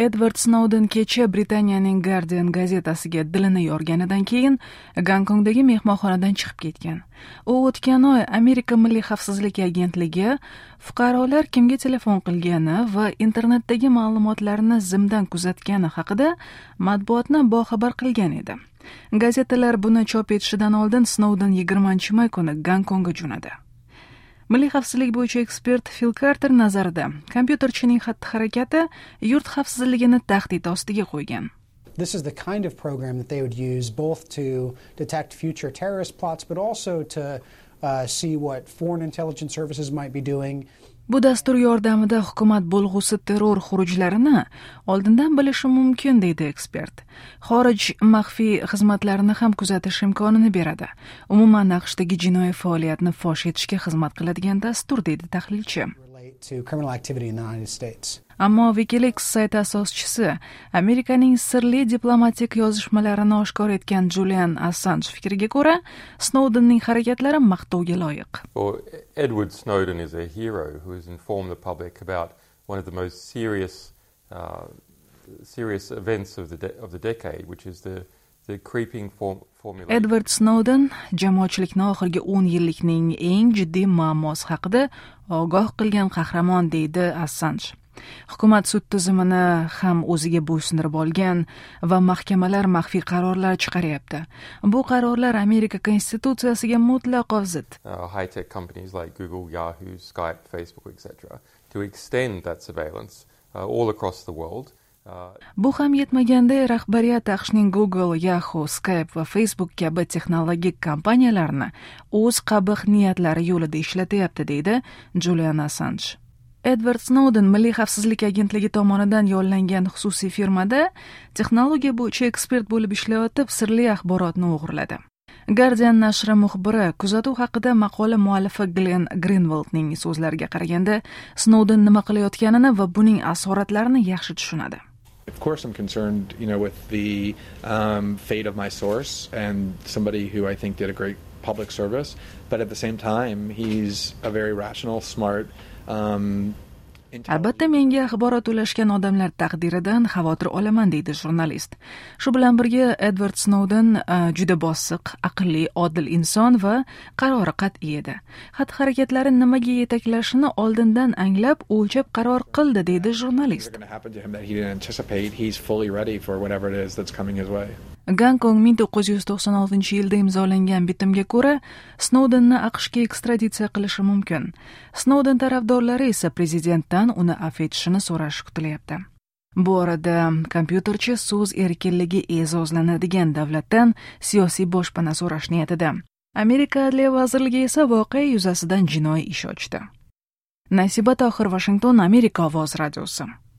Edward Snowden kecha Britaniyaning Guardian gazetasiga dilini yorganidan keyin Gonkongdagi mehmonxonadan chiqib ketgan. U o'tgan oy Amerika Milliy xavfsizlik agentligi fuqarolar kimga telefon qilgani va internetdagi ma'lumotlarni zimdan kuzatgani haqida matbuotni boxabar qilgan edi. Gazetalar buni chop etishidan oldin Snowden 20-may kuni Gonkongga jo'nadi. Milliy xavfsizlik bo'yicha ekspert Phil Carter nazarida, kompyuterchining xatti-harakati yurt xavfsizligini tahdid ostiga qo'ygan. This is the kind of program that they would use both to detect future terrorist plots, but also to see what foreign intelligence services might be doing. Bu dastur yordamida hukumat bo'lg'usi terror xurujlarini oldindan bilishi mumkin, deydi ekspert. Xorij maxfiy xizmatlarini ham kuzatish imkonini beradi. Umuman AQShdagi jinoiy faoliyatni fosh etishga xizmat qiladigan dastur, deydi tahlilchi. Ammo WikiLeaks sayti asoschisi Amerikaning sirli diplomatik yozishmalarini oshkor etgan Julian Assange fikriga ko'ra, Snowdenning harakatlari maqtovga loyiq. Edward Snowden is a hero who has informed the public about one of the most serious events of the decade, which is the creeping formula. Edward Snowden jamoatchilikni oxirgi 10 yillikning eng jiddiy muammosi haqida ogoh qilgan qahramon, deydi Assange. Hukumat sud tizimini ham o'ziga bo'ysundirib olgan va mahkamalar maxfiy qarorlar chiqaryapti. Bu qarorlar Amerika konstitutsiyasiga mutlaqo zid. High-tech companies like Google, Yahoo, Skype, Facebook, etc. to extend that surveillance all across the world. Bu ham yetmaganda rahbariyat AQShning Google, Yahoo, Skype va Facebook kabi texnologik kompaniyalarni o'z qabih niyatlari yo'lida ishlatyapti, deydi Julian Assange. Edward Snowden Milliy xavfsizlik agentligi tomonidan yollangan xususiy firmada texnologiya bo'yicha ekspert bo'lib ishlayotib, sirli axborotni o'g'irladi. Guardian nashri muxbiri kuzatuv haqida maqola muallifi Glenn Greenwaldning so'zlariga qaraganda, Snowden nima qilayotganini va buning asoratlarini yaxshi tushunadi. Of course, I'm concerned, with the fate of my source and somebody who I think did a great public service. But at the same time, he's a very rational, smart. Albatta menga axborot ulashgan odamlar taqdiridan xavotir olaman, deydi jurnalist. Shu bilan birga Edward Snowden juda bosiq, aqlli, odil inson va qarori qat'iy edi. Xatti-harakatlari nimaga yetaklashini oldindan anglab, o'lchab qaror qildi, deydi jurnalist. Gonkong 1996-yilda imzolangan bitimga ko'ra Snowdenni AQShga ekstraditsiya qilishi mumkin. Snowden tarafdorlari esa prezidentdan uni afv etishini so'rashi kutilyapti. Bu orada kompyuterchi so'z erkinligi e'zozlanadigan davlatdan siyosiy boshpana so'rash niyatida. Amerika Adliya vazirligi esa voqea yuzasidan jinoiy ish ochdi. Nasiba Tohir, Washington, Amerika ovoz radiosi.